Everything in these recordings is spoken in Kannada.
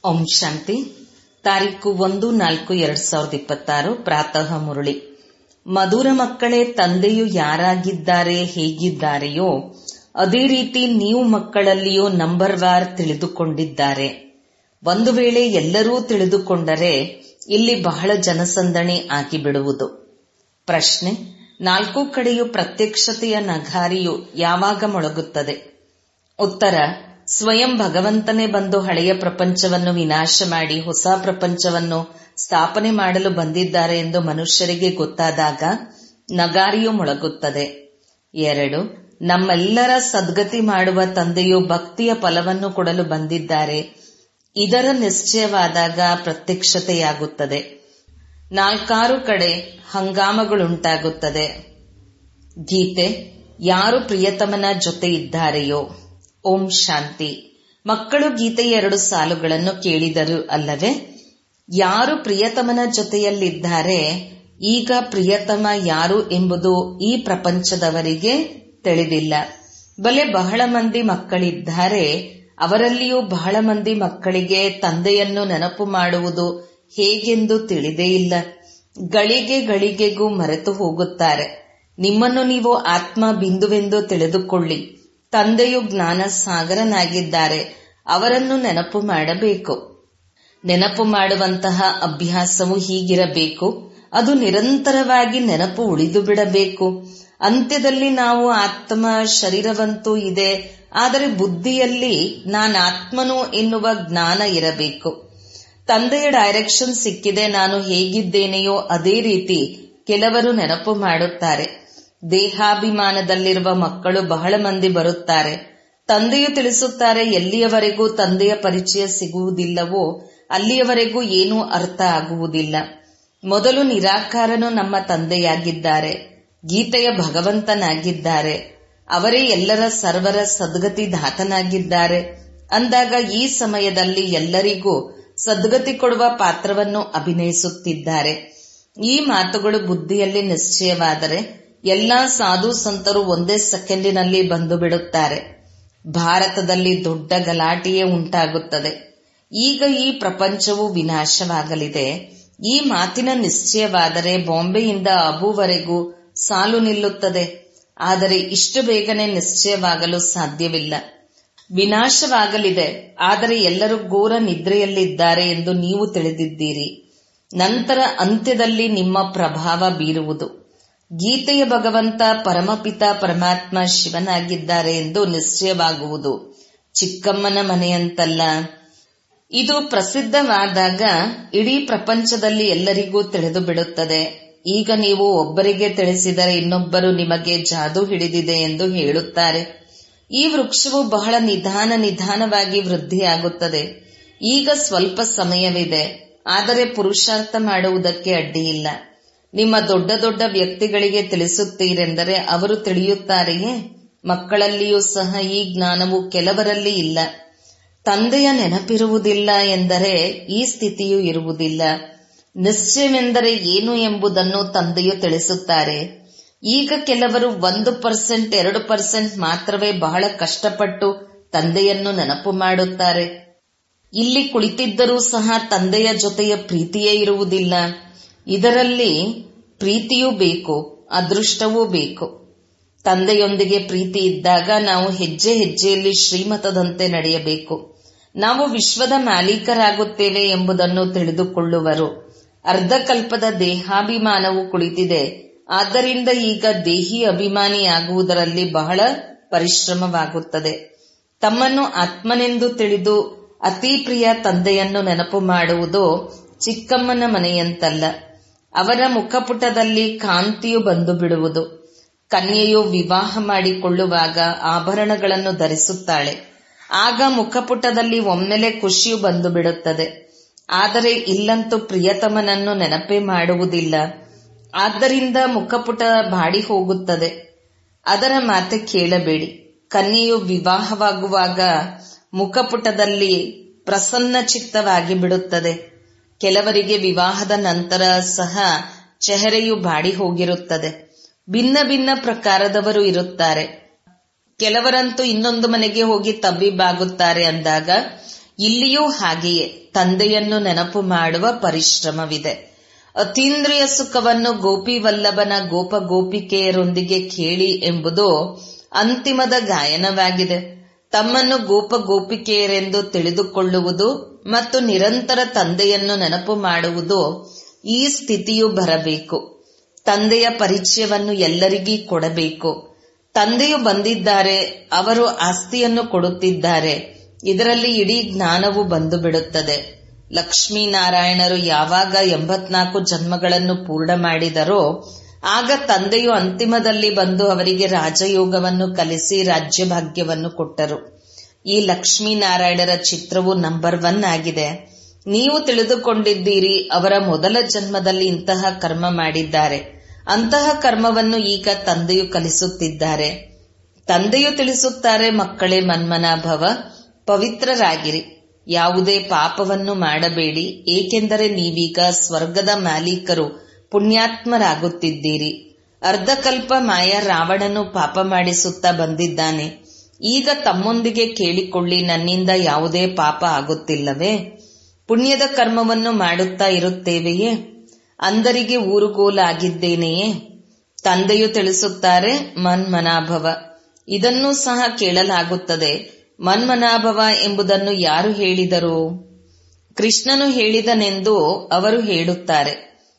ಓಂ ಶಾಂತಿ. ತಾರೀಕು 1-4-2026 ಪ್ರಾತಃ ಮುರಳಿ. ಮಧುರ ಮಕ್ಕಳೇ, ತಂದೆಯು ಯಾರಾಗಿದ್ದಾರೆ, ಹೇಗಿದ್ದಾರೆಯೋ ಅದೇ ರೀತಿ ನೀವು ಮಕ್ಕಳಲ್ಲಿಯೂ ನಂಬರ್ ವಾರ್ ತಿಳಿದುಕೊಂಡಿದ್ದಾರೆ. ಒಂದು ವೇಳೆ ಎಲ್ಲರೂ ತಿಳಿದುಕೊಂಡರೆ ಇಲ್ಲಿ ಬಹಳ ಜನಸಂದಣಿ ಆಗಿಬಿಡುವುದು. ಪ್ರಶ್ನೆ: 4 ಕಡೆಯೂ ಪ್ರತ್ಯಕ್ಷತೆಯ ನಗಾರಿಯು ಯಾವಾಗ ಮೊಳಗುತ್ತದೆ? ಉತ್ತರ: ಸ್ವಯಂ ಭಗವಂತನೇ ಬಂದು ಹಳೆಯ ಪ್ರಪಂಚವನ್ನು ವಿನಾಶ ಮಾಡಿ ಹೊಸ ಪ್ರಪಂಚವನ್ನು ಸ್ಥಾಪನೆ ಮಾಡಲು ಬಂದಿದ್ದಾರೆ ಎಂದು ಮನುಷ್ಯರಿಗೆ ಗೊತ್ತಾದಾಗ ನಗಾರಿಯು ಮೊಳಗುತ್ತದೆ. 2. ನಮ್ಮೆಲ್ಲರ ಸದ್ಗತಿ ಮಾಡುವ ತಂದೆಯು ಭಕ್ತಿಯ ಫಲವನ್ನು ಕೊಡಲು ಬಂದಿದ್ದಾರೆ. ಇದರ ನಿಶ್ಚಯವಾದಾಗ ಪ್ರತ್ಯಕ್ಷತೆಯಾಗುತ್ತದೆ. 4 ಕಡೆ ಹಂಗಾಮಗಳುಂಟಾಗುತ್ತದೆ. ಗೀತೆ: ಯಾರು ಪ್ರಿಯತಮನ ಜೊತೆ ಇದ್ದಾರೆಯೋ. ಓಂ ಶಾಂತಿ. ಮಕ್ಕಳು ಗೀತೆಯ 2 ಸಾಲುಗಳನ್ನು ಕೇಳಿದರು ಅಲ್ಲವೇ? ಯಾರು ಪ್ರಿಯತಮನ ಜೊತೆಯಲ್ಲಿದ್ದಾರೆ, ಈಗ ಪ್ರಿಯತಮ ಯಾರು ಎಂಬುದು ಈ ಪ್ರಪಂಚದವರಿಗೆ ತಿಳಿದಿಲ್ಲ. ಬಲೆ ಬಹಳ ಮಂದಿ ಮಕ್ಕಳಿದ್ದಾರೆ, ಅವರಲ್ಲಿಯೂ ಬಹಳ ಮಂದಿ ಮಕ್ಕಳಿಗೆ ತಂದೆಯನ್ನು ನೆನಪು ಮಾಡುವುದು ಹೇಗೆಂದು ತಿಳಿದೇ ಇಲ್ಲ. ಗಳಿಗೆ ಗಳಿಗೆಗೂ ಮರೆತು ಹೋಗುತ್ತಾರೆ. ನಿಮ್ಮನ್ನು ನೀವು ಆತ್ಮ ಬಿಂದುವೆಂದು ತಿಳಿದುಕೊಳ್ಳಿ. ತಂದೆಯು ಜ್ಞಾನ ಸಾಗರನಾಗಿದ್ದಾರೆ, ಅವರನ್ನು ನೆನಪು ಮಾಡಬೇಕು. ನೆನಪು ಮಾಡುವಂತಹ ಅಭ್ಯಾಸವು ಹೀಗಿರಬೇಕು, ಅದು ನಿರಂತರವಾಗಿ ನೆನಪು ಉಳಿದು ಬಿಡಬೇಕು. ಅಂತ್ಯದಲ್ಲಿ ನಾವು ಆತ್ಮ ಶರೀರವಂತೂ ಇದೆ, ಆದರೆ ಬುದ್ಧಿಯಲ್ಲಿ ನಾನಾತ್ಮನು ಎನ್ನುವ ಜ್ಞಾನ ಇರಬೇಕು. ತಂದೆಯ ಡೈರೆಕ್ಷನ್ ಸಿಕ್ಕಿದೆ, ನಾನು ಹೇಗಿದ್ದೇನೆಯೋ ಅದೇ ರೀತಿ ಕೆಲವರು ನೆನಪು ಮಾಡುತ್ತಾರೆ. ದೇಹಾಭಿಮಾನದಲ್ಲಿರುವ ಮಕ್ಕಳು ಬಹಳ ಮಂದಿ ಬರುತ್ತಾರೆ. ತಂದೆಯು ತಿಳಿಸುತ್ತಾರೆ, ಎಲ್ಲಿಯವರೆಗೂ ತಂದೆಯ ಪರಿಚಯ ಸಿಗುವುದಿಲ್ಲವೋ ಅಲ್ಲಿಯವರೆಗೂ ಏನೂ ಅರ್ಥ ಆಗುವುದಿಲ್ಲ. ಮೊದಲು ನಿರಾಕಾರನು ನಮ್ಮ ತಂದೆಯಾಗಿದ್ದಾರೆ, ಗೀತೆಯ ಭಗವಂತನಾಗಿದ್ದಾರೆ, ಅವರೇ ಎಲ್ಲರ ಸರ್ವರ ಸದ್ಗತಿ ದಾತನಾಗಿದ್ದಾರೆ ಅಂದಾಗ ಈ ಸಮಯದಲ್ಲಿ ಎಲ್ಲರಿಗೂ ಸದ್ಗತಿ ಕೊಡುವ ಪಾತ್ರವನ್ನು ಅಭಿನಯಿಸುತ್ತಿದ್ದಾರೆ. ಈ ಮಾತುಗಳು ಬುದ್ಧಿಯಲ್ಲಿ ನಿಶ್ಚಯವಾದರೆ ಎಲ್ಲಾ ಸಾಧು ಸಂತರು ಒಂದೇ ಸೆಕೆಂಡಿನಲ್ಲಿ ಬಂದು ಬಿಡುತ್ತಾರೆ. ಭಾರತದಲ್ಲಿ ದೊಡ್ಡ ಗಲಾಟೆಯೇ ಉಂಟಾಗುತ್ತದೆ. ಈಗ ಈ ಪ್ರಪಂಚವು ವಿನಾಶವಾಗಲಿದೆ. ಈ ಮಾತಿನ ನಿಶ್ಚಯವಾದರೆ ಬಾಂಬೆಯಿಂದ ಅಬುವರೆಗೂ ಸಾಲು ನಿಲ್ಲುತ್ತದೆ. ಆದರೆ ಇಷ್ಟು ಬೇಗನೆ ನಿಶ್ಚಯವಾಗಲು ಸಾಧ್ಯವಿಲ್ಲ. ವಿನಾಶವಾಗಲಿದೆ, ಆದರೆ ಎಲ್ಲರೂ ಘೋರ ನಿದ್ರೆಯಲ್ಲಿದ್ದಾರೆ ಎಂದು ನೀವು ತಿಳಿದಿದ್ದೀರಿ. ನಂತರ ಅಂತ್ಯದಲ್ಲಿ ನಿಮ್ಮ ಪ್ರಭಾವ ಬೀರುವುದು. ಗೀತೆಯ ಭಗವಂತ ಪರಮಪಿತ ಪರಮಾತ್ಮ ಶಿವನಾಗಿದ್ದಾರೆ ಎಂದು ನಿಶ್ಚಯವಾಗುವುದು. ಚಿಕ್ಕಮ್ಮನ ಮನೆಯಂತಲ್ಲ. ಇದು ಪ್ರಸಿದ್ಧವಾದಾಗ ಇಡೀ ಪ್ರಪಂಚದಲ್ಲಿ ಎಲ್ಲರಿಗೂ ತಿಳಿದು ಬಿಡುತ್ತದೆ. ಈಗ ನೀವು ಒಬ್ಬರಿಗೆ ತಿಳಿಸಿದರೆ ಇನ್ನೊಬ್ಬರು ನಿಮಗೆ ಜಾದೂ ಹಿಡಿದಿದೆ ಎಂದು ಹೇಳುತ್ತಾರೆ. ಈ ವೃಕ್ಷವು ಬಹಳ ನಿಧಾನವಾಗಿ ವೃದ್ಧಿಯಾಗುತ್ತದೆ. ಈಗ ಸ್ವಲ್ಪ ಸಮಯವಿದೆ, ಆದರೆ ಪುರುಷಾರ್ಥ ಮಾಡುವುದಕ್ಕೆ ಅಡ್ಡಿಯಿಲ್ಲ. ನಿಮ್ಮ ದೊಡ್ಡ ದೊಡ್ಡ ವ್ಯಕ್ತಿಗಳಿಗೆ ತಿಳಿಸುತ್ತೀರೆಂದರೆ ಅವರು ತಿಳಿಯುತ್ತಾರೆಯೇ? ಮಕ್ಕಳಲ್ಲಿಯೂ ಸಹ ಈ ಜ್ಞಾನವು ಕೆಲವರಲ್ಲಿ ಇಲ್ಲ. ತಂದೆಯ ನೆನಪಿರುವುದಿಲ್ಲ ಎಂದರೆ ಈ ಸ್ಥಿತಿಯೂ ಇರುವುದಿಲ್ಲ. ನಿಶ್ಚಯವೆಂದರೆ ಏನು ಎಂಬುದನ್ನು ತಂದೆಯು ತಿಳಿಸುತ್ತಾರೆ. ಈಗ ಕೆಲವರು 1%, 2% ಮಾತ್ರವೇ ಬಹಳ ಕಷ್ಟಪಟ್ಟು ತಂದೆಯನ್ನು ನೆನಪು ಮಾಡುತ್ತಾರೆ. ಇಲ್ಲಿ ಕುಳಿತಿದ್ದರೂ ಸಹ ತಂದೆಯ ಜೊತೆಯ ಪ್ರೀತಿಯೇ ಇರುವುದಿಲ್ಲ. ಇದರಲ್ಲಿ ಪ್ರೀತಿಯೂ ಬೇಕು, ಅದೃಷ್ಟವೂ ಬೇಕು. ತಂದೆಯೊಂದಿಗೆ ಪ್ರೀತಿ ಇದ್ದಾಗ ನಾವು ಹೆಜ್ಜೆ ಹೆಜ್ಜೆಯಲ್ಲಿ ಶ್ರೀಮತದಂತೆ ನಡೆಯಬೇಕು. ನಾವು ವಿಶ್ವದ ಮಾಲೀಕರಾಗುತ್ತೇವೆ ಎಂಬುದನ್ನು ತಿಳಿದುಕೊಳ್ಳುವರು. ಅರ್ಧಕಲ್ಪದ ದೇಹಾಭಿಮಾನವು ಕುಳಿತಿದೆ, ಆದ್ದರಿಂದ ಈಗ ದೇಹಿ ಅಭಿಮಾನಿಯಾಗುವುದರಲ್ಲಿ ಬಹಳ ಪರಿಶ್ರಮವಾಗುತ್ತದೆ. ತಮ್ಮನ್ನು ಆತ್ಮನೆಂದು ತಿಳಿದು ಅತಿ ಪ್ರಿಯ ತಂದೆಯನ್ನು ನೆನಪು ಮಾಡುವುದು ಚಿಕ್ಕಮ್ಮನ ಮನೆಯಂತಲ್ಲ. ಅವರ ಮುಖಪುಟದಲ್ಲಿ ಕಾಂತಿಯು ಬಂದು ಬಿಡುವುದು. ಕನ್ಯೆಯು ವಿವಾಹ ಮಾಡಿಕೊಳ್ಳುವಾಗ ಆಭರಣಗಳನ್ನು ಧರಿಸುತ್ತಾಳೆ. ಆಗ ಮುಖಪುಟದಲ್ಲಿ ಒಮ್ಮೆಲೆ ಖುಷಿಯು ಬಂದು ಬಿಡುತ್ತದೆ. ಆದರೆ ಇಲ್ಲಂತೂ ಪ್ರಿಯತಮನನ್ನು ನೆನಪೇ ಮಾಡುವುದಿಲ್ಲ. ಆದ್ದರಿಂದ ಮುಖಪುಟ ಬಾಡಿ ಹೋಗುತ್ತದೆ. ಅದರ ಮಾತೆ ಕೇಳಬೇಡಿ. ಕನ್ಯೆಯು ವಿವಾಹವಾಗುವಾಗ ಮುಖಪುಟದಲ್ಲಿ ಪ್ರಸನ್ನ ಚಿತ್ತವಾಗಿ ಬಿಡುತ್ತದೆ. ಕೆಲವರಿಗೆ ವಿವಾಹದ ನಂತರ ಸಹ ಚೆಹರೆಯು ಬಾಡಿ ಹೋಗಿರುತ್ತದೆ. ಭಿನ್ನ ಭಿನ್ನ ಪ್ರಕಾರದವರು ಇರುತ್ತಾರೆ. ಕೆಲವರಂತೂ ಇನ್ನೊಂದು ಮನೆಗೆ ಹೋಗಿ ತಬ್ಬಿಬ್ಬಾಗುತ್ತಾರೆ ಅಂದಾಗ ಇಲ್ಲಿಯೂ ಹಾಗೆಯೇ ತಂದೆಯನ್ನು ನೆನಪು ಮಾಡುವ ಪರಿಶ್ರಮವಿದೆ. ಅತೀಂದ್ರಿಯ ಸುಖವನ್ನು ಗೋಪಿವಲ್ಲಭನ ಗೋಪ ಗೋಪಿಕೆಯರೊಂದಿಗೆ ಕೇಳಿ ಎಂಬುದು ಅಂತಿಮದ ಗಾಯನವಾಗಿದೆ. ತಮ್ಮನ್ನು ಗೋಪ ಗೋಪಿಕೆಯರೆಂದು ತಿಳಿದುಕೊಳ್ಳುವುದು ಮತ್ತು ನಿರಂತರ ತಂದೆಯನ್ನು ನೆನಪು ಮಾಡುವುದು, ಈ ಸ್ಥಿತಿಯು ಬರಬೇಕು. ತಂದೆಯ ಪರಿಚಯವನ್ನು ಎಲ್ಲರಿಗೂ ಕೊಡಬೇಕು. ತಂದೆಯು ಬಂದಿದ್ದಾರೆ, ಅವರು ಆಸ್ತಿಯನ್ನು ಕೊಡುತ್ತಿದ್ದಾರೆ. ಇದರಲ್ಲಿ ಇಡೀ ಜ್ಞಾನವು ಬಂದು ಬಿಡುತ್ತದೆ. ಲಕ್ಷ್ಮೀನಾರಾಯಣರು ಯಾವಾಗ 84 ಜನ್ಮಗಳನ್ನು ಪೂರ್ಣ ಮಾಡಿದರೋ ಆಗ ತಂದೆಯು ಅಂತಿಮದಲ್ಲಿ ಬಂದು ಅವರಿಗೆ ರಾಜಯೋಗವನ್ನು ಕಲಿಸಿ ರಾಜ್ಯಭಾಗ್ಯವನ್ನು ಕೊಟ್ಟರು. ಈ ಲಕ್ಷ್ಮೀನಾರಾಯಣರ ಚಿತ್ರವು ನಂಬರ್ 1 ಆಗಿದೆ. ನೀವು ತಿಳಿದುಕೊಂಡಿದ್ದೀರಿ, ಅವರ ಮೊದಲ ಜನ್ಮದಲ್ಲಿ ಇಂತಹ ಕರ್ಮ ಮಾಡಿದ್ದಾರೆ. ಅಂತಹ ಕರ್ಮವನ್ನು ಈಗ ತಂದೆಯು ಕಲಿಸುತ್ತಿದ್ದಾರೆ. ತಂದೆಯು ತಿಳಿಸುತ್ತಾರೆ, ಮಕ್ಕಳೇ ಮನ್ಮನಾಭವ, ಪವಿತ್ರರಾಗಿರಿ, ಯಾವುದೇ ಪಾಪವನ್ನು ಮಾಡಬೇಡಿ, ಏಕೆಂದರೆ ನೀವೀಗ ಸ್ವರ್ಗದ ಮಾಲೀಕರು, ಪುಣ್ಯಾತ್ಮರಾಗುತ್ತಿದ್ದೀರಿ. ಅರ್ಧಕಲ್ಪ ಮಾಯ ರಾವಣನು ಪಾಪ ಮಾಡಿಸುತ್ತಾ ಬಂದಿದ್ದಾನೆ. ಈಗ ತಮ್ಮೊಂದಿಗೆ ಕೇಳಿಕೊಳ್ಳಿ, ನನ್ನಿಂದ ಯಾವುದೇ ಪಾಪ ಆಗುತ್ತಿಲ್ಲವೇ? ಪುಣ್ಯದ ಕರ್ಮವನ್ನು ಮಾಡುತ್ತಾ ಇರುತ್ತೇವೆಯೇ? ಅಂದರಿಗೆ ಊರುಗೋಲಾಗಿದ್ದೇನೆಯೇ? ತಂದೆಯು ತಿಳಿಸುತ್ತಾರೆ, ಮನ್ಮನಾಭವ. ಇದನ್ನೂ ಸಹ ಕೇಳಲಾಗುತ್ತದೆ. ಮನ್ಮನಾಭವ ಎಂಬುದನ್ನು ಯಾರು ಹೇಳಿದರು? ಕೃಷ್ಣನು ಹೇಳಿದನೆಂದು ಅವರು ಹೇಳುತ್ತಾರೆ.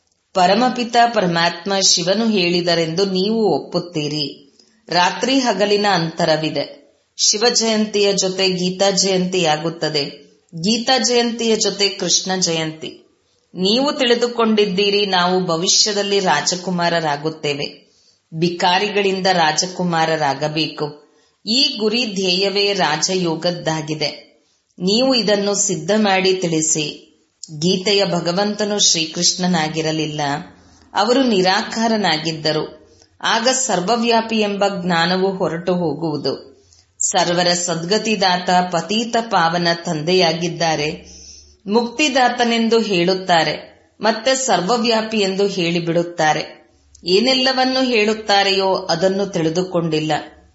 ಪರಮಪಿತ ಪರಮಾತ್ಮ ಶಿವನು ಹೇಳಿದರೆಂದು ನೀವು ಒಪ್ಪುತ್ತೀರಿ. ರಾತ್ರಿ ಹಗಲಿನ ಅಂತರವಿದೆ. ಶಿವ ಜಯಂತಿಯ ಜೊತೆ ಗೀತಾ ಜಯಂತಿಯಾಗುತ್ತದೆ. ಗೀತಾ ಜಯಂತಿಯ ಜೊತೆ ಕೃಷ್ಣ ಜಯಂತಿ. ನೀವು ತಿಳಿದುಕೊಂಡಿದ್ದೀರಿ, ನಾವು ಭವಿಷ್ಯದಲ್ಲಿ ರಾಜಕುಮಾರರಾಗುತ್ತೇವೆ. ಭಿಕಾರಿಗಳಿಂದ ರಾಜಕುಮಾರರಾಗಬೇಕು. ಈ ಗುರಿ ಧ್ಯೇಯವೇ ರಾಜಯೋಗದ್ದಾಗಿದೆ. ನೀವು ಇದನ್ನು ಸಿದ್ಧ ಮಾಡಿ ತಿಳಿಸಿ. ಗೀತೆಯ ಭಗವಂತನು ಶ್ರೀಕೃಷ್ಣನಾಗಿರಲಿಲ್ಲ, ಅವರು ನಿರಾಕಾರನಾಗಿದ್ದರು. ಆಗ ಸರ್ವವ್ಯಾಪಿ ಎಂಬ ಜ್ಞಾನವು ಹೊರಟು ಹೋಗುವುದು. ಸರ್ವರ ಸದ್ಗತಿದಾತ ಪತೀತ ಪಾವನ ತಂದೆಯಾಗಿದ್ದಾರೆ. ಮುಕ್ತಿದಾತನೆಂದು ಹೇಳುತ್ತಾರೆ, ಮತ್ತೆ ಸರ್ವವ್ಯಾಪಿ ಎಂದು ಹೇಳಿಬಿಡುತ್ತಾರೆ. ಏನೆಲ್ಲವನ್ನು ಹೇಳುತ್ತಾರೆಯೋ ಅದನ್ನು ತಿಳಿದುಕೊಂಡಿಲ್ಲ.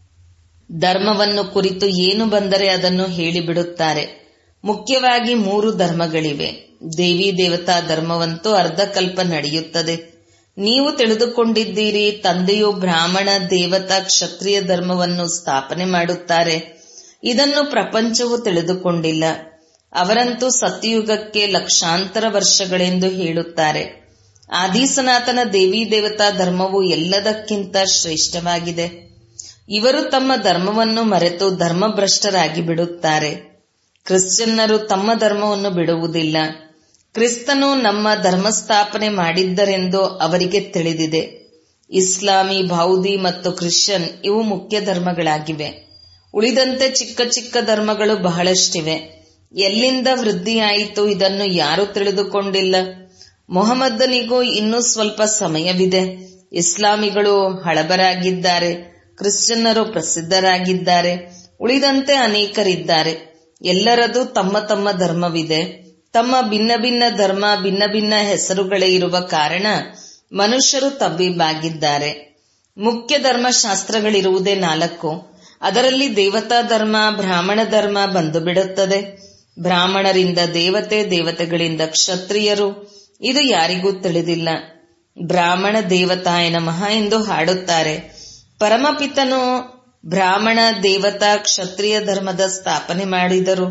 ಧರ್ಮವನ್ನು ಕುರಿತು ಏನು ಬಂದರೆ ಅದನ್ನು ಹೇಳಿಬಿಡುತ್ತಾರೆ. ಮುಖ್ಯವಾಗಿ 3 ಧರ್ಮಗಳಿವೆ. ದೇವಿ ದೇವತಾ ಧರ್ಮವಂತೂ ಅರ್ಧಕಲ್ಪ ನಡೆಯುತ್ತದೆ. ನೀವು ತಿಳಿದುಕೊಂಡಿದ್ದೀರಿ, ತಂದೆಯು ಬ್ರಾಹ್ಮಣ, ದೇವತಾ, ಕ್ಷತ್ರಿಯ ಧರ್ಮವನ್ನು ಸ್ಥಾಪನೆ ಮಾಡುತ್ತಾರೆ. ಇದನ್ನು ಪ್ರಪಂಚವು ತಿಳಿದುಕೊಂಡಿಲ್ಲ. ಅವರಂತೂ ಸತ್ಯಯುಗಕ್ಕೆ ಲಕ್ಷಾಂತರ ವರ್ಷಗಳೆಂದು ಹೇಳುತ್ತಾರೆ. ಆದಿಸನಾತನ ದೇವಿ ದೇವತಾ ಧರ್ಮವು ಎಲ್ಲದಕ್ಕಿಂತ ಶ್ರೇಷ್ಠವಾಗಿದೆ. ಇವರು ತಮ್ಮ ಧರ್ಮವನ್ನು ಮರೆತು ಧರ್ಮಭ್ರಷ್ಟರಾಗಿ ಬಿಡುತ್ತಾರೆ. ಕ್ರಿಶ್ಚಿಯನ್ನರು ತಮ್ಮ ಧರ್ಮವನ್ನು ಬಿಡುವುದಿಲ್ಲ. ಕ್ರಿಸ್ತನು ನಮ್ಮ ಧರ್ಮ ಸ್ಥಾಪನೆ ಮಾಡಿದ್ದರೆಂದು ಅವರಿಗೆ ತಿಳಿದಿದೆ. ಇಸ್ಲಾಮಿ, ಬೌದ್ಧಿ ಮತ್ತು ಕ್ರಿಶ್ಚಿಯನ್ ಇವು ಮುಖ್ಯ ಧರ್ಮಗಳಾಗಿವೆ. ಉಳಿದಂತೆ ಚಿಕ್ಕ ಚಿಕ್ಕ ಧರ್ಮಗಳು ಬಹಳಷ್ಟಿವೆ. ಎಲ್ಲಿಂದ ವೃದ್ಧಿಯಾಯಿತು ಇದನ್ನು ಯಾರೂ ತಿಳಿದುಕೊಂಡಿಲ್ಲ. ಮೊಹಮ್ಮದನಿಗೂ ಇನ್ನೂ ಸ್ವಲ್ಪ ಸಮಯವಿದೆ. ಇಸ್ಲಾಮಿಗಳು ಹಳಬರಾಗಿದ್ದಾರೆ, ಕ್ರಿಶ್ಚಿಯನ್ನರು ಪ್ರಸಿದ್ಧರಾಗಿದ್ದಾರೆ, ಉಳಿದಂತೆ ಅನೇಕರಿದ್ದಾರೆ. ಎಲ್ಲರದು ತಮ್ಮ ತಮ್ಮ ಧರ್ಮವಿದೆ. ತಮ್ಮ ಭಿನ್ನ ಭಿನ್ನ ಧರ್ಮ, ಭಿನ್ನ ಭಿನ್ನ ಹೆಸರುಗಳೇ ಇರುವ ಕಾರಣ ಮನುಷ್ಯರು ತಬ್ಬಿಬ್ಬಾಗಿದ್ದಾರೆ. ಮುಖ್ಯ ಧರ್ಮಶಾಸ್ತ್ರಗಳಿರುವುದೇ 4. ಅದರಲ್ಲಿ ದೇವತಾ ಧರ್ಮ, ಬ್ರಾಹ್ಮಣ ಧರ್ಮ ಬಂದು ಬಿಡುತ್ತದೆ. ಬ್ರಾಹ್ಮಣರಿಂದ ದೇವತೆ, ದೇವತೆಗಳಿಂದ ಕ್ಷತ್ರಿಯರು. ಇದು ಯಾರಿಗೂ ತಿಳಿದಿಲ್ಲ. ಬ್ರಾಹ್ಮಣ ದೇವತಾಯ ನಮಃ ಎಂದು ಹಾಡುತ್ತಾರೆ. ಪರಮಪಿತನು ಬ್ರಾಹ್ಮಣ, ದೇವತಾ, ಕ್ಷತ್ರಿಯ ಧರ್ಮದ ಸ್ಥಾಪನೆ ಮಾಡಿದರು.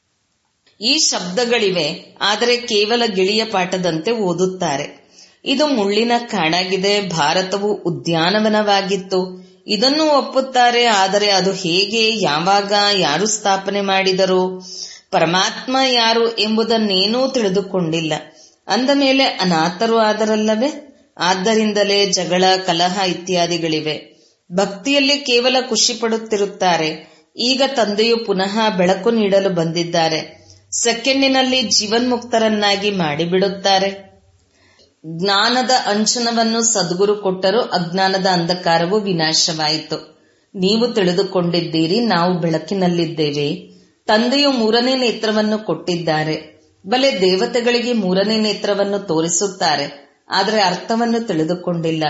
ಈ ಶಬ್ದಗಳಿವೆ, ಆದರೆ ಕೇವಲ ಗಿಳಿಯ ಪಾಠದಂತೆ ಓದುತ್ತಾರೆ. ಇದು ಮುಳ್ಳಿನ ಕಾಡಾಗಿದೆ. ಭಾರತವು ಉದ್ಯಾನವನವಾಗಿತ್ತು. ಇದನ್ನು ಒಪ್ಪುತ್ತಾರೆ. ಆದರೆ ಅದು ಹೇಗೆ, ಯಾವಾಗ, ಯಾರು ಸ್ಥಾಪನೆ ಮಾಡಿದರು, ಪರಮಾತ್ಮ ಯಾರು ಎಂಬುದನ್ನೇನೂ ತಿಳಿದುಕೊಂಡಿಲ್ಲ. ಅಂದ ಮೇಲೆ ಅನಾಥರು ಆದರಲ್ಲವೇ? ಆದ್ದರಿಂದಲೇ ಜಗಳ, ಕಲಹ ಇತ್ಯಾದಿಗಳಿವೆ. ಭಕ್ತಿಯಲ್ಲಿ ಕೇವಲ ಖುಷಿ ಪಡುತ್ತಿರುತ್ತಾರೆ. ಈಗ ತಂದೆಯು ಪುನಃ ಬೆಳಕು ನೀಡಲು ಬಂದಿದ್ದಾರೆ. ಸೆಕೆಂಡಿನಲ್ಲಿ ಜೀವನ್ಮುಕ್ತರನ್ನಾಗಿ ಮಾಡಿಬಿಡುತ್ತಾರೆ. ಜ್ಞಾನದ ಅಂಜನವನ್ನು ಸದ್ಗುರು ಕೊಟ್ಟರು. ಅಜ್ಞಾನದ ಅಂಧಕಾರವು ವಿನಾಶವಾಯಿತು. ನೀವು ತಿಳಿದುಕೊಂಡಿದ್ದೀರಿ, ನಾವು ಬೆಳಕಿನಲ್ಲಿದ್ದೇವೆ. ತಂದೆಯು 3ನೇ ನೇತ್ರವನ್ನು ಕೊಟ್ಟಿದ್ದಾರೆ. ಬಲೆ ದೇವತೆಗಳಿಗೆ 3ನೇ ನೇತ್ರವನ್ನು ತೋರಿಸುತ್ತಾರೆ, ಆದರೆ ಅರ್ಥವನ್ನು ತಿಳಿದುಕೊಂಡಿಲ್ಲ.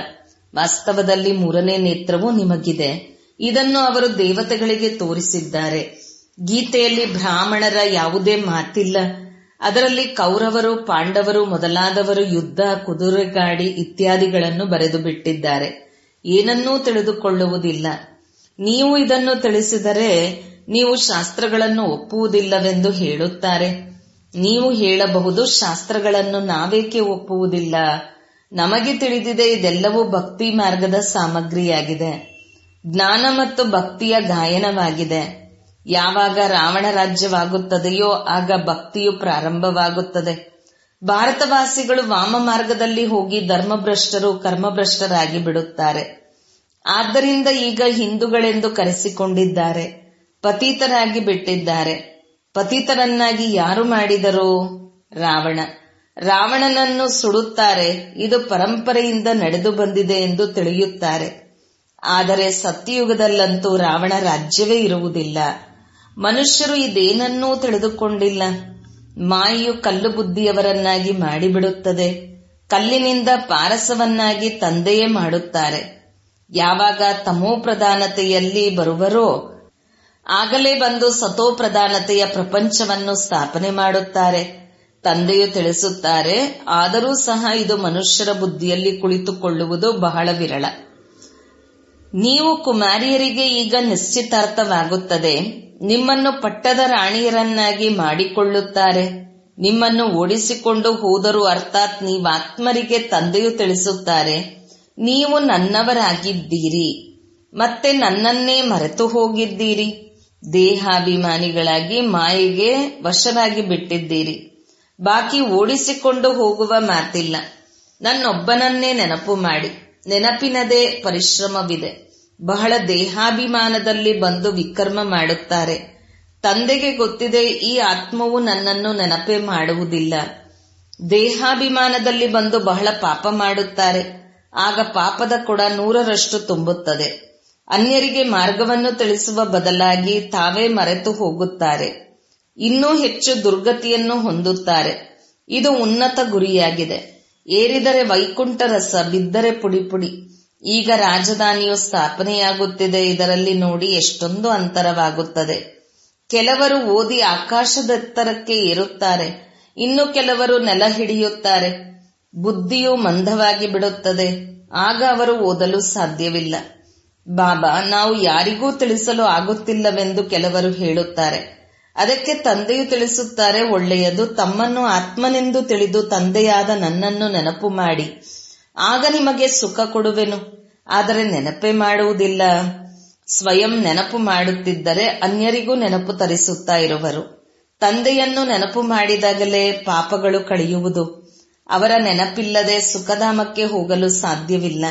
ವಾಸ್ತವದಲ್ಲಿ 3ನೇ ನೇತ್ರವು ನಿಮಗಿದೆ. ಇದನ್ನು ಅವರು ದೇವತೆಗಳಿಗೆ ತೋರಿಸಿದ್ದಾರೆ. ಗೀತೆಯಲ್ಲಿ ಬ್ರಾಹ್ಮಣರ ಯಾವುದೇ ಮಾತಿಲ್ಲ. ಅದರಲ್ಲಿ ಕೌರವರು, ಪಾಂಡವರು ಮೊದಲಾದವರು ಯುದ್ಧ, ಕುದುರೆಗಾಡಿ ಇತ್ಯಾದಿಗಳನ್ನು ಬರೆದು ಬಿಟ್ಟಿದ್ದಾರೆ. ಏನನ್ನೂ ತಿಳಿದುಕೊಳ್ಳುವುದಿಲ್ಲ. ನೀವು ಇದನ್ನು ತಿಳಿಸಿದರೆ ನೀವು ಶಾಸ್ತ್ರಗಳನ್ನು ಒಪ್ಪುವುದಿಲ್ಲವೆಂದು ಹೇಳುತ್ತಾರೆ. ನೀವು ಹೇಳಬಹುದು, ಶಾಸ್ತ್ರಗಳನ್ನು ನಾವೇಕೆ ಒಪ್ಪುವುದಿಲ್ಲ? ನಮಗೆ ತಿಳಿದಿದೆ, ಇದೆಲ್ಲವೂ ಭಕ್ತಿ ಮಾರ್ಗದ ಸಾಮಗ್ರಿಯಾಗಿದೆ. ಜ್ಞಾನ ಮತ್ತು ಭಕ್ತಿಯ ಗಾಯನವಾಗಿದೆ. ಯಾವಾಗ ರಾವಣ ರಾಜ್ಯವಾಗುತ್ತದೆಯೋ ಆಗ ಭಕ್ತಿಯು ಪ್ರಾರಂಭವಾಗುತ್ತದೆ. ಭಾರತವಾಸಿಗಳು ವಾಮ ಮಾರ್ಗದಲ್ಲಿ ಹೋಗಿ ಧರ್ಮಭ್ರಷ್ಟರು, ಕರ್ಮಭ್ರಷ್ಟರಾಗಿ ಬಿಡುತ್ತಾರೆ. ಆದ್ದರಿಂದ ಈಗ ಹಿಂದೂಗಳೆಂದು ಕರೆಸಿಕೊಂಡಿದ್ದಾರೆ. ಪತೀತರಾಗಿ ಬಿಟ್ಟಿದ್ದಾರೆ. ಪತೀತರನ್ನಾಗಿ ಯಾರು ಮಾಡಿದರು? ರಾವಣ. ರಾವಣನನ್ನು ಸುಡುತ್ತಾರೆ. ಇದು ಪರಂಪರೆಯಿಂದ ನಡೆದು ಬಂದಿದೆ ಎಂದು ತಿಳಿಯುತ್ತಾರೆ. ಆದರೆ ಸತ್ಯಯುಗದಲ್ಲಂತೂ ರಾವಣ ರಾಜ್ಯವೇ ಇರುವುದಿಲ್ಲ. ಮನುಷ್ಯರು ಇದೇನನ್ನೂ ತಿಳಿದುಕೊಂಡಿಲ್ಲ. ಮಾಯೆಯು ಕಲ್ಲು ಬುದ್ಧಿಯವರನ್ನಾಗಿ ಮಾಡಿಬಿಡುತ್ತದೆ. ಕಲ್ಲಿನಿಂದ ಪಾರಸವನ್ನಾಗಿ ತಂದೆಯೇ ಮಾಡುತ್ತಾರೆ. ಯಾವಾಗ ತಮೋ ಪ್ರಧಾನತೆಯಲ್ಲಿ ಬರುವರೋ ಆಗಲೇ ಬಂದು ಸತೋ ಪ್ರಧಾನತೆಯ ಪ್ರಪಂಚವನ್ನು ಸ್ಥಾಪನೆ ಮಾಡುತ್ತಾರೆ. ತಂದೆಯು ತಿಳಿಸುತ್ತಾರೆ, ಆದರೂ ಸಹ ಇದು ಮನುಷ್ಯರ ಬುದ್ಧಿಯಲ್ಲಿ ಕುಳಿತುಕೊಳ್ಳುವುದು ಬಹಳ ವಿರಳ. ನೀವು ಕುಮಾರಿಯರಿಗೆ ಈಗ ನಿಶ್ಚಿತಾರ್ಥವಾಗುತ್ತದೆ. ನಿಮ್ಮನ್ನು ಪಟ್ಟದ ರಾಣಿಯರನ್ನಾಗಿ ಮಾಡಿಕೊಳ್ಳುತ್ತಾರೆ. ನಿಮ್ಮನ್ನು ಓಡಿಸಿಕೊಂಡು ಹೋದರು, ಅರ್ಥಾತ್ ನೀವಾತ್ಮರಿಗೆ ತಂದೆಯು ತಿಳಿಸುತ್ತಾರೆ, ನೀವು ನನ್ನವರಾಗಿದ್ದೀರಿ, ಮತ್ತೆ ನನ್ನನ್ನೇ ಮರೆತು ಹೋಗಿದ್ದೀರಿ. ದೇಹಾಭಿಮಾನಿಗಳಾಗಿ ಮಾಯೆಗೆ ವಶರಾಗಿ ಬಿಟ್ಟಿದ್ದೀರಿ. ಬಾಕಿ ಓಡಿಸಿಕೊಂಡು ಹೋಗುವ ಮಾತಿಲ್ಲ. ನನ್ನೊಬ್ಬನನ್ನೇ ನೆನಪು ಮಾಡಿ. ನೆನಪಿನದೇ ಪರಿಶ್ರಮವಿದೆ. ಬಹಳ ದೇಹಾಭಿಮಾನದಲ್ಲಿ ಬಂದು ವಿಕರ್ಮ ಮಾಡುತ್ತಾರೆ. ತಂದೆಗೆ ಗೊತ್ತಿದೆ, ಈ ಆತ್ಮವು ನನ್ನನ್ನು ನೆನಪೇ ಮಾಡುವುದಿಲ್ಲ. ದೇಹಾಭಿಮಾನದಲ್ಲಿ ಬಂದು ಬಹಳ ಪಾಪ ಮಾಡುತ್ತಾರೆ. ಆಗ ಪಾಪದ ಕೊಡ 100ರಷ್ಟು ತುಂಬುತ್ತದೆ. ಅನ್ಯರಿಗೆ ಮಾರ್ಗವನ್ನು ತಿಳಿಸುವ ಬದಲಾಗಿ ತಾವೇ ಮರೆತು ಹೋಗುತ್ತಾರೆ. ಇನ್ನೂ ಹೆಚ್ಚು ದುರ್ಗತಿಯನ್ನು ಹೊಂದುತ್ತಾರೆ. ಇದು ಉನ್ನತ ಗುರಿಯಾಗಿದೆ. ಏರಿದರೆ ವೈಕುಂಠ ರಸ, ಬಿದ್ದರೆ ಪುಡಿ ಪುಡಿ. ಈಗ ರಾಜಧಾನಿಯು ಸ್ಥಾಪನೆಯಾಗುತ್ತಿದೆ. ಇದರಲ್ಲಿ ನೋಡಿ ಎಷ್ಟೊಂದು ಅಂತರವಾಗುತ್ತದೆ. ಕೆಲವರು ಓದಿ ಆಕಾಶದೆತ್ತರಕ್ಕೆ ಏರುತ್ತಾರೆ. ಇನ್ನು ಕೆಲವರು ನೆಲ ಹಿಡಿಯುತ್ತಾರೆ. ಬುದ್ಧಿಯು ಮಂದವಾಗಿ ಬಿಡುತ್ತದೆ. ಆಗ ಅವರು ಓದಲು ಸಾಧ್ಯವಿಲ್ಲ. ಬಾಬಾ, ನಾವು ಯಾರಿಗೂ ತಿಳಿಸಲು ಆಗುತ್ತಿಲ್ಲವೆಂದು ಕೆಲವರು ಹೇಳುತ್ತಾರೆ. ಅದಕ್ಕೆ ತಂದೆಯು ತಿಳಿಸುತ್ತಾರೆ, ಒಳ್ಳೆಯದು. ತಮ್ಮನ್ನು ಆತ್ಮನೆಂದು ತಿಳಿದು ತಂದೆಯಾದ ನನ್ನನ್ನು ನೆನಪು ಮಾಡಿ. ಆಗ ನಿಮಗೆ ಸುಖ ಕೊಡುವೆನು. ಆದರೆ ನೆನಪೇ ಮಾಡುವುದಿಲ್ಲ. ಸ್ವಯಂ ನೆನಪು ಮಾಡುತ್ತಿದ್ದರೆ ಅನ್ಯರಿಗೂ ನೆನಪು ತರಿಸುತ್ತಾ ಇರುವರು. ತಂದೆಯನ್ನು ನೆನಪು ಮಾಡಿದಾಗಲೇ ಪಾಪಗಳು ಕಳೆಯುವುದು. ಅವರ ನೆನಪಿಲ್ಲದೆ ಸುಖಧಾಮಕ್ಕೆ ಹೋಗಲು ಸಾಧ್ಯವಿಲ್ಲ.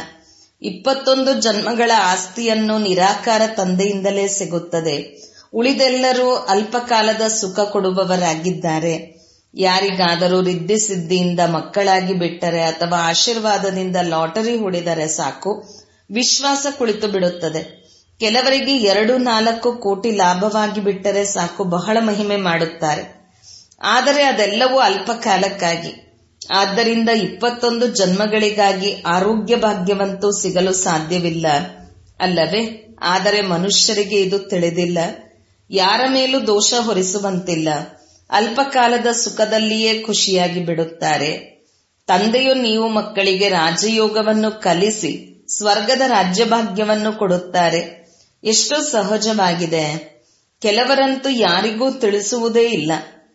21 ಜನ್ಮಗಳ ಆಸ್ತಿಯನ್ನು ನಿರಾಕಾರ ತಂದೆಯಿಂದಲೇ ಸಿಗುತ್ತದೆ. ಉಳಿದೆಲ್ಲರೂ ಅಲ್ಪಕಾಲದ ಸುಖ ಕೊಡುವವರಾಗಿದ್ದಾರೆ. ಯಾರಿಗಾದರೂ ರಿದ್ಧಿಸಿದ್ಧಿಯಿಂದ ಮಕ್ಕಳಾಗಿ ಬಿಟ್ಟರೆ ಅಥವಾ ಆಶೀರ್ವಾದದಿಂದ ಲಾಟರಿ ಹೊಡೆದರೆ ಸಾಕು, ವಿಶ್ವಾಸ ಕುಳಿತು ಬಿಡುತ್ತದೆ. ಕೆಲವರಿಗೆ 2-4 ಕೋಟಿ ಲಾಭವಾಗಿ ಬಿಟ್ಟರೆ ಸಾಕು, ಬಹಳ ಮಹಿಮೆ ಮಾಡುತ್ತಾರೆ. ಆದರೆ ಅದೆಲ್ಲವೂ ಅಲ್ಪಕಾಲಕ್ಕಾಗಿ. ಆದ್ದರಿಂದ 21 ಜನ್ಮಗಳಿಗಾಗಿ ಆರೋಗ್ಯ ಭಾಗ್ಯವಂತೂ ಸಿಗಲು ಸಾಧ್ಯವಿಲ್ಲ ಅಲ್ಲವೇ? ಆದರೆ ಮನುಷ್ಯರಿಗೆ ಇದು ತಿಳಿದಿಲ್ಲ. ಯಾರ ಮೇಲೂ ದೋಷ ಹೊರಿಸುವಂತಿಲ್ಲ. ಅಲ್ಪಕಾಲದ ಸುಖದಲ್ಲಿಯೇ ಖುಷಿಯಾಗಿ ಬಿಡುತ್ತಾರೆ. ತಂದೆಯು ನೀವು ಮಕ್ಕಳಿಗೆ ರಾಜಯೋಗವನ್ನು ಕಲಿಸಿ ಸ್ವರ್ಗದ ರಾಜ್ಯಭಾಗ್ಯವನ್ನು ಕೊಡುತ್ತಾರೆ. ಎಷ್ಟು ಸಹಜವಾಗಿದೆ. ಕೆಲವರಂತೂ ಯಾರಿಗೂ ತಿಳಿಸುವುದೇ ಇಲ್ಲ.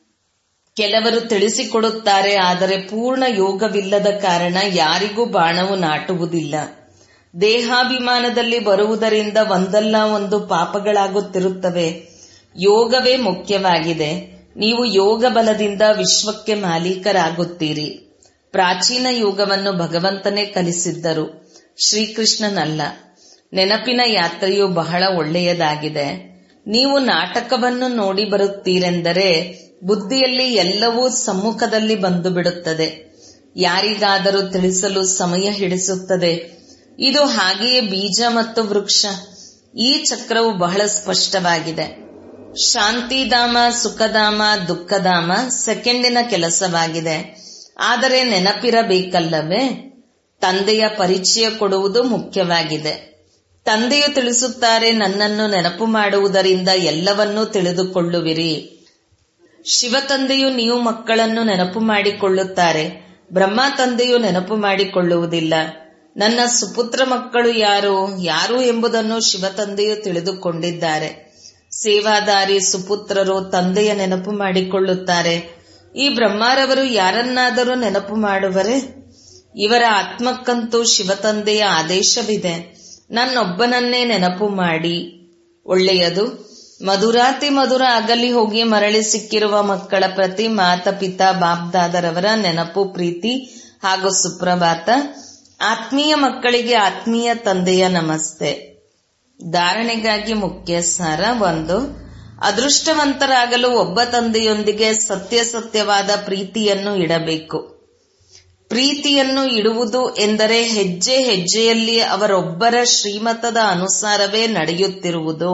ಕೆಲವರು ತಿಳಿಸಿಕೊಡುತ್ತಾರೆ, ಆದರೆ ಪೂರ್ಣ ಯೋಗವಿಲ್ಲದ ಕಾರಣ ಯಾರಿಗೂ ಬಾಣವು ನಾಟುವುದಿಲ್ಲ. ದೇಹಾಭಿಮಾನದಲ್ಲಿ ಬರುವುದರಿಂದ ಒಂದಲ್ಲ ಒಂದು ಪಾಪಗಳಾಗುತ್ತಿರುತ್ತವೆ. ಯೋಗವೇ ಮುಖ್ಯವಾಗಿದೆ. ನೀವು ಯೋಗ ಬಲದಿಂದ ವಿಶ್ವಕ್ಕೆ ಮಾಲೀಕರಾಗುತ್ತೀರಿ. ಪ್ರಾಚೀನ ಯೋಗವನ್ನು ಭಗವಂತನೇ ಕಲಿಸಿದ್ದರು, ಶ್ರೀಕೃಷ್ಣನಲ್ಲ. ನೆನಪಿನ ಯಾತ್ರೆಯು ಬಹಳ ಒಳ್ಳೆಯದಾಗಿದೆ. ನೀವು ನಾಟಕವನ್ನು ನೋಡಿ ಬರುತ್ತೀರೆಂದರೆ ಬುದ್ಧಿಯಲ್ಲಿ ಎಲ್ಲವೂ ಸಮ್ಮುಖದಲ್ಲಿ ಬಂದು ಬಿಡುತ್ತದೆ. ಯಾರಿಗಾದರೂ ತಿಳಿಸಲು ಸಮಯ ಹಿಡಿಸುತ್ತದೆ. ಇದು ಹಾಗೆಯೇ ಬೀಜ ಮತ್ತು ವೃಕ್ಷ. ಈ ಚಕ್ರವು ಬಹಳ ಸ್ಪಷ್ಟವಾಗಿದೆ. ಶಾಂತಿಧಾಮ, ಸುಖಧಾಮ, ದುಃಖಧಾಮ ಸೆಕೆಂಡಿನ ಕೆಲಸವಾಗಿದೆ. ಆದರೆ ನೆನಪಿರಬೇಕಲ್ಲವೇ? ತಂದೆಯ ಪರಿಚಯ ಕೊಡುವುದು ಮುಖ್ಯವಾಗಿದೆ. ತಂದೆಯು ತಿಳಿಸುತ್ತಾರೆ, ನನ್ನನ್ನು ನೆನಪು ಮಾಡುವುದರಿಂದ ಎಲ್ಲವನ್ನೂ ತಿಳಿದುಕೊಳ್ಳುವಿರಿ. ಶಿವ ತಂದೆಯು ನೀವು ಮಕ್ಕಳನ್ನು ನೆನಪು ಮಾಡಿಕೊಳ್ಳುತ್ತಾರೆ, ಬ್ರಹ್ಮ ತಂದೆಯು ನೆನಪು ಮಾಡಿಕೊಳ್ಳುವುದಿಲ್ಲ. ನನ್ನ ಸುಪುತ್ರ ಮಕ್ಕಳು ಯಾರು ಎಂಬುದನ್ನು ಶಿವ ತಂದೆಯು ತಿಳಿದುಕೊಂಡಿದ್ದಾರೆ. ಸೇವಾದಾರಿ ಸುಪುತ್ರರು ತಂದೆಯ ನೆನಪು ಮಾಡಿಕೊಳ್ಳುತ್ತಾರೆ. ಈ ಬ್ರಹ್ಮರವರು ಯಾರನ್ನಾದರೂ ನೆನಪು ಮಾಡುವರೆ? ಇವರ ಆತ್ಮಕ್ಕಂತೂ ಶಿವ ತಂದೆಯ ಆದೇಶವಿದೆ, ನನ್ನೊಬ್ಬನನ್ನೇ ನೆನಪು ಮಾಡಿ. ಒಳ್ಳೆಯದು. ಮಧುರಾತಿ ಮಧುರ ಅಗಲಿ ಹೋಗಿ ಮರಳಿ ಸಿಕ್ಕಿರುವ ಮಕ್ಕಳ ಪ್ರತಿ ಮಾತಾಪಿತಾ ಬಾಪ್ದಾದರವರ ನೆನಪು, ಪ್ರೀತಿ ಹಾಗೂ ಸುಪ್ರಭಾತ. ಆತ್ಮೀಯ ಮಕ್ಕಳಿಗೆ ಆತ್ಮೀಯ ತಂದೆಯ ನಮಸ್ತೆ. ಧಾರಣೆಗಾಗಿ ಮುಖ್ಯ ಸಾರ. 1. ಅದೃಷ್ಟವಂತರಾಗಲು ಒಬ್ಬ ತಂದೆಯೊಂದಿಗೆ ಸತ್ಯವಾದ ಪ್ರೀತಿಯನ್ನು ಇಡಬೇಕು. ಪ್ರೀತಿಯನ್ನು ಇಡುವುದು ಎಂದರೆ ಹೆಜ್ಜೆ ಹೆಜ್ಜೆಯಲ್ಲಿ ಅವರೊಬ್ಬರ ಶ್ರೀಮತದ ಅನುಸಾರವೇ ನಡೆಯುತ್ತಿರುವುದು.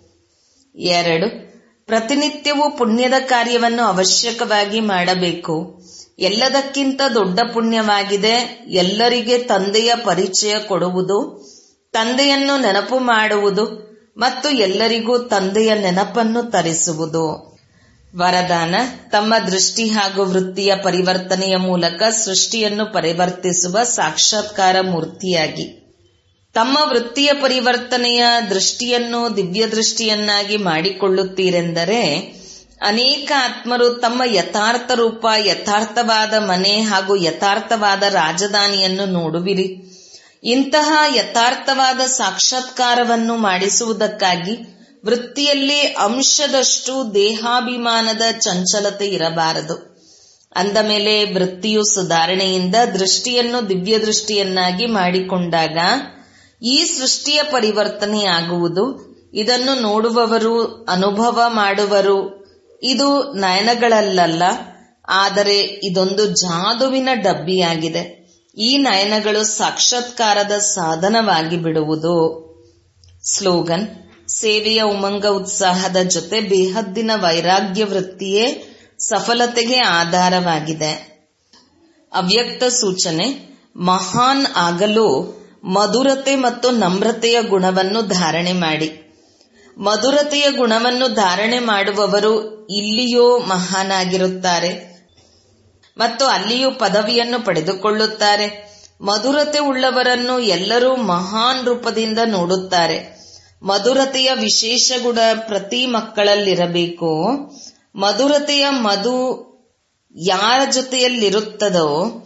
2. ಪ್ರತಿನಿತ್ಯವೂ ಪುಣ್ಯದ ಕಾರ್ಯವನ್ನು ಅವಶ್ಯಕವಾಗಿ ಮಾಡಬೇಕು. ಎಲ್ಲದಕ್ಕಿಂತ ದೊಡ್ಡ ಪುಣ್ಯವಾಗಿದೆ ಎಲ್ಲರಿಗೆ ತಂದೆಯ ಪರಿಚಯ ಕೊಡುವುದು, ತಂದೆಯನ್ನು ನೆನಪು ಮಾಡುವುದು ಮತ್ತು ಎಲ್ಲರಿಗೂ ತಂದೆಯ ನೆನಪನ್ನು ತರಿಸುವುದು. ವರದಾನ: ತಮ್ಮ ದೃಷ್ಟಿ ಹಾಗೂ ವೃತ್ತಿಯ ಪರಿವರ್ತನೆಯ ಮೂಲಕ ಸೃಷ್ಟಿಯನ್ನು ಪರಿವರ್ತಿಸುವ ಸಾಕ್ಷಾತ್ಕಾರ ಮೂರ್ತಿಯಾಗಿ ತಮ್ಮ ವೃತ್ತಿಯ ಪರಿವರ್ತನೆಯ ದೃಷ್ಟಿಯನ್ನು ದಿವ್ಯ ದೃಷ್ಟಿಯನ್ನಾಗಿ ಮಾಡಿಕೊಳ್ಳುತ್ತೀರೆಂದರೆ ಅನೇಕ ಆತ್ಮರು ತಮ್ಮ ಯಥಾರ್ಥ ರೂಪ, ಯಥಾರ್ಥವಾದ ಮನೆ ಹಾಗೂ ಯಥಾರ್ಥವಾದ ರಾಜಧಾನಿಯನ್ನು ನೋಡುವಿರಿ. ಇಂತಹ ಯಥಾರ್ಥವಾದ ಸಾಕ್ಷಾತ್ಕಾರವನ್ನು ಮಾಡಿಸುವುದಕ್ಕಾಗಿ ವೃತ್ತಿಯಲ್ಲಿ ಅಂಶದಷ್ಟು ದೇಹಾಭಿಮಾನದ ಚಂಚಲತೆ ಇರಬಾರದು. ಅಂದ ಮೇಲೆ ವೃತ್ತಿಯು ಸುಧಾರಣೆಯಿಂದ ದೃಷ್ಟಿಯನ್ನು ದಿವ್ಯ ದೃಷ್ಟಿಯನ್ನಾಗಿ ಮಾಡಿಕೊಂಡಾಗ ಈ ಸೃಷ್ಟಿಯ ಪರಿವರ್ತನೆಯಾಗುವುದು. ಇದನ್ನು ನೋಡುವವರು, ಅನುಭವ ಮಾಡುವರು. ಇದು ನಯನಗಳಲ್ಲ, ಆದರೆ ಇದೊಂದು ಜಾದುವಿನ ಡಬ್ಬಿಯಾಗಿದೆ. ಈ ನಯನಗಳು ಸಾಕ್ಷಾತ್ಕಾರದ ಸಾಧನವಾಗಿ ಬಿಡುವುದು. ಸ್ಲೋಗನ್: ಸೇವೆಯ ಉಮಂಗ ಉತ್ಸಾಹದ ಜೊತೆ ಬೇಹದ್ದಿನ ವೈರಾಗ್ಯ ವೃತ್ತಿಯೇ ಸಫಲತೆಗೆ ಆಧಾರವಾಗಿದೆ. ಅವ್ಯಕ್ತ ಸೂಚನೆ: ಮಹಾನ್ ಆಗಲು ಮಧುರತೆ ಮತ್ತು ನಮ್ರತೆಯ ಗುಣವನ್ನು ಧಾರಣೆ ಮಾಡಿ. ಮಧುರತೆಯ ಗುಣವನ್ನು ಧಾರಣೆ ಮಾಡುವವರು ಇಲ್ಲಿಯೂ ಮಹಾನಾಗಿರುತ್ತಾರೆ ಮತ್ತು ಅಲ್ಲಿಯೂ ಪದವಿಯನ್ನು ಪಡೆದುಕೊಳ್ಳುತ್ತಾರೆ. ಮಧುರತೆ ಉಳ್ಳವರನ್ನು ಎಲ್ಲರೂ ಮಹಾನ್ ರೂಪದಿಂದ ನೋಡುತ್ತಾರೆ. ಮಧುರತೆಯ ವಿಶೇಷ ಗುಣ ಪ್ರತಿ ಮಕ್ಕಳಲ್ಲಿರಬೇಕು. ಮಧುರತೆಯ ಮಧು ಯಾರ ಜೊತೆಯಲ್ಲಿರುತ್ತದೋ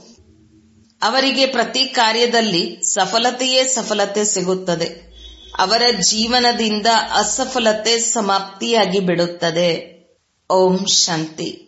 ಅವರಿಗೆ ಪ್ರತಿ ಕಾರ್ಯದಲ್ಲಿ ಸಫಲತೆಯೇ ಸಫಲತೆ ಸಿಗುತ್ತದೆ. ಅವರ ಜೀವನದಿಂದ ಅಸಫಲತೆ ಸಮಾಪ್ತಿಯಾಗಿ ಬಿಡುತ್ತದೆ. ಓಂ ಶಾಂತಿ.